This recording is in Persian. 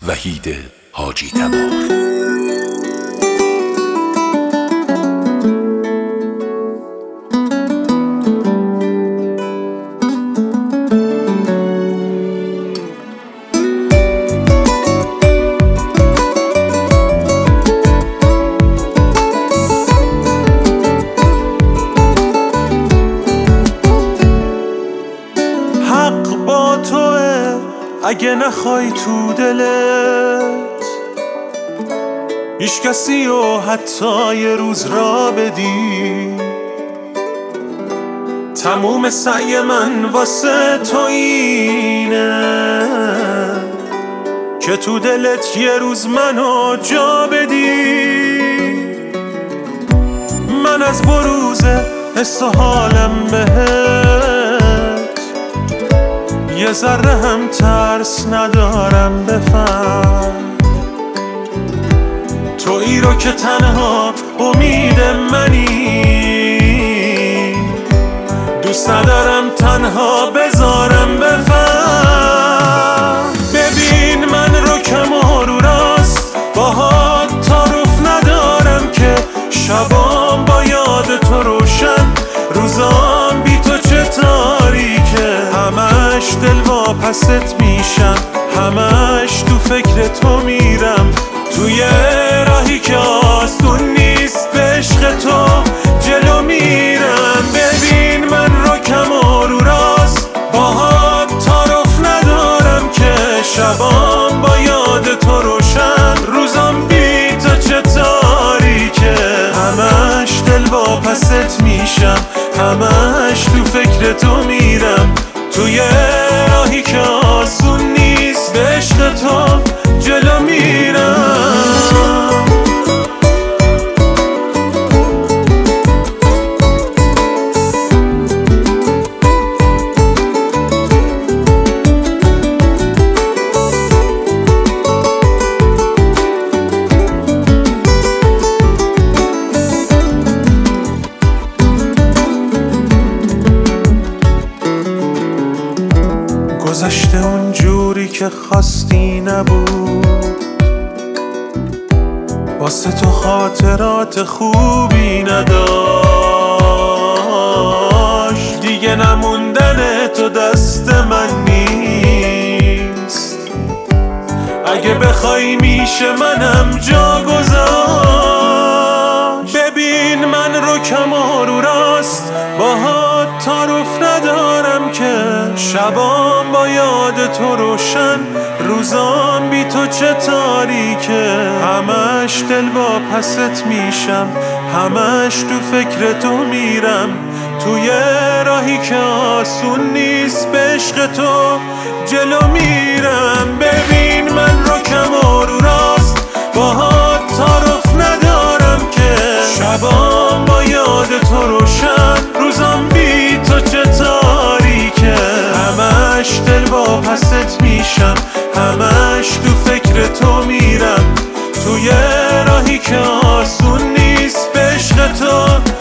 وحید حاجی تبار. اگه نخوای تو دلت هیچ کسی و حتی یه روز را بدی، تموم سعی من واسه تو اینه که تو دلت یه روز منو جا بدی. من از بروز حس و حالم بهت یه ذره هم ترس ندارم، بفهم تویی رو که تنها امید منی، دوست ندارم تنها بذارم، بفهم. ببین من رو کم و رو راست باهات تعارف ندارم که شبام با یاد تو روشن، روزام بی تو چه تاریکه، همش دلواپست میشم، همش تو فکر تو میرم، توی راهی که آسون نیست به عشق تو جلو میرم. ببین من رو کم و رو راست باهات تعارف ندارم که شبام با یاد تو روشن، روزام بی تو چه تاریکه، همش دلواپست میشم، همش تو فکر تو میرم، توی راهی که آسون نیست به عشق تو جلو میرم. گذشته اون جوری که خواستی نبود، واسه تو خاطرات خوبی نداشت، دیگه نموندن تو دست من نیست، اگه بخوای میشه منم جا گذاشت. ببین من رو کم و رو راست باهات تعارف ندارم که شبام با یاد تو روشن، روزام بی تو چه تاریکه، همش دلواپست میشم، همش تو فکر تو میرم، توی راهی که آسون نیست به عشق تو جلو میرم. ببین من رو کم و رو راست باهات تعارف ندارم که شبام با یاد تو روشن، روزام بی تو چه تاریکه، همش دلواپست میشم، همش تو فکر تو میرم، توی راهی که آسون نیست به عشق تو